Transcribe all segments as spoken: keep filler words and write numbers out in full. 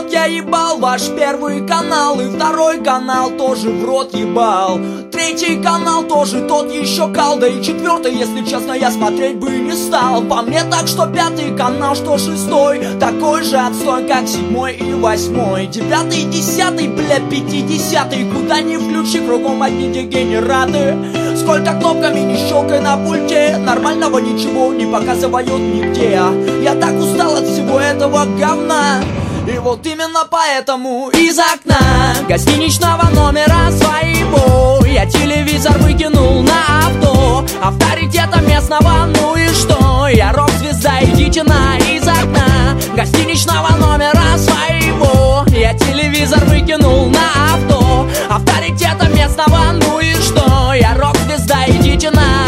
рот я ебал ваш первый канал, и второй канал тоже в рот ебал. Третий канал тоже тот еще кал, да и четвертый, если честно, я смотреть бы не стал. По мне так, что пятый канал, что шестой такой же отстой, как седьмой и восьмой. Девятый, десятый, бля, пятидесятый, куда ни включи, кругом одни дегенераты. Сколько кнопками не щелкай на пульте, нормального ничего не показывают нигде. Я так устал от всего этого говна, и вот именно поэтому из окна гостиничного номера своего я телевизор выкинул на авто. Авторитета местного, ну и что? Я рок-звезда, идите на из окна гостиничного номера своего я телевизор выкинул на авто. Авторитета местного, ну и что? Я рок-звезда, идите на...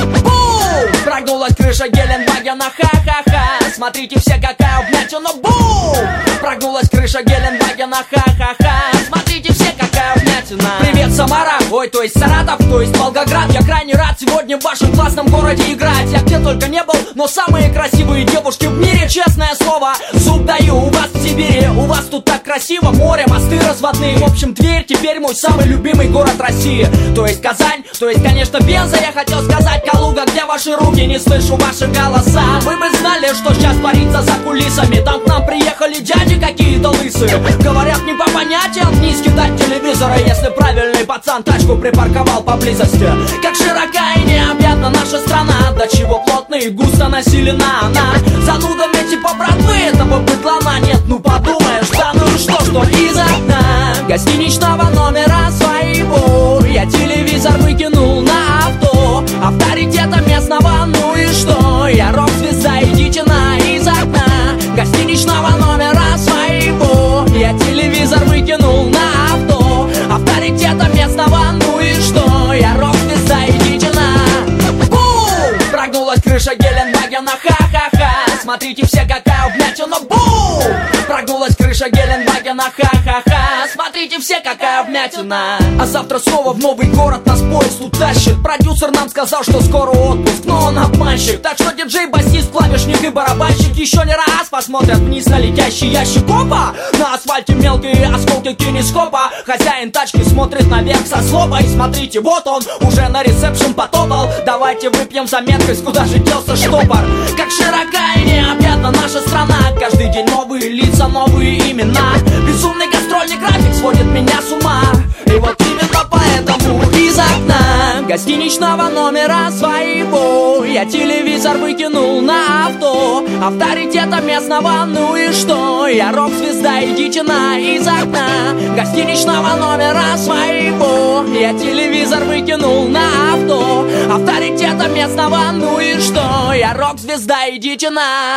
Бум! Прогнулась крыша Геленвагена, ха-ха-ха. Смотрите все, какая вмятина, бум! Прогнулась крыша Геленвагена, ха-ха-ха. Смотрите все, какая вмятина. Привет, Самара, ой, то есть Саратов, то есть Волгоград. Я крайне рад сегодня в вашем классном городе играть. Я где только не был, но самые красивые девушки в мире, честное слово, зуб даю. У вас в Сибири, у вас тут так красиво, море, мосты разводные. В общем, Тверь теперь мой самый любимый город России. То есть Казань, то есть, конечно, Пенза. Я хотел сказать Калуга, где ваши руки, не слышу ваши голоса. Вы бы знали, что сейчас творится за кулисами. Там к нам приехали дяди какие-то лысые. Говорят, не по понятиям вниз кидать телевизора, если правильный пацан тачку припарковал поблизости. Как широка и необъятна наша страна, до чего плотно и густо населена она. Занудами типа братвы этого быдлана нет, ну подумаешь, да ну и что, что из окна гостиничного номера своего я телевизор выкинул на авто. Авторитета местного, ну и что? Я рок-звезда, идите на из окна гостиничного номера своего я телевизор выкинул на авто. Авторитета местного, ну и что? Я рок-звезда, идите на... Бум! Прогнулась крыша Геленвагена, ха-ха-ха. Смотрите все, какая вмятина, бум! Прогнулась крыша Геленвагена, ха-ха-ха. Смотрите все, какая вмятина. А завтра снова в новый город нас поезд утащит. Продюсер нам сказал, что скоро отпуск, но он обманщик. Так что диджей, басист, клавишник и барабанщик еще не раз посмотрят вниз на летящий ящик. Опа! На асфальте мелкие осколки кинескопа. Хозяин тачки смотрит наверх со злобой. Смотрите, вот он уже на ресепшн потопал. Давайте выпьем за меткость, куда же делся штопор. Как широка и необъятна наша страна. Каждый день новые лица, новые имена. Безумный гастрольный график сводит меня с ума. И вот именно поэтому из окна гостиничного номера своего я телевизор выкинул на авто. Авторитета местного, ну и что? Я рок-звезда, идите на из окна гостиничного номера своего я телевизор выкинул на авто. Авторитета местного, ну и что? Я рок-звезда, идите на...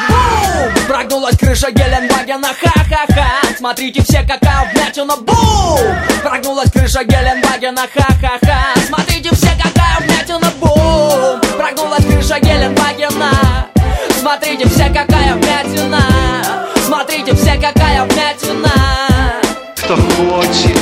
Бум! Прогнулась крыша Геленвагена, ха-ха-ха. Смотрите все, какая вмятина, бум! Прогнулась крыша Геленвагена, ха-ха-ха. Смотрите все, какая вмятина, бум! Прогнулась крыша Геленвагена. Смотрите все, какая вмятина. Смотрите все, какая вмятина. Кто хочет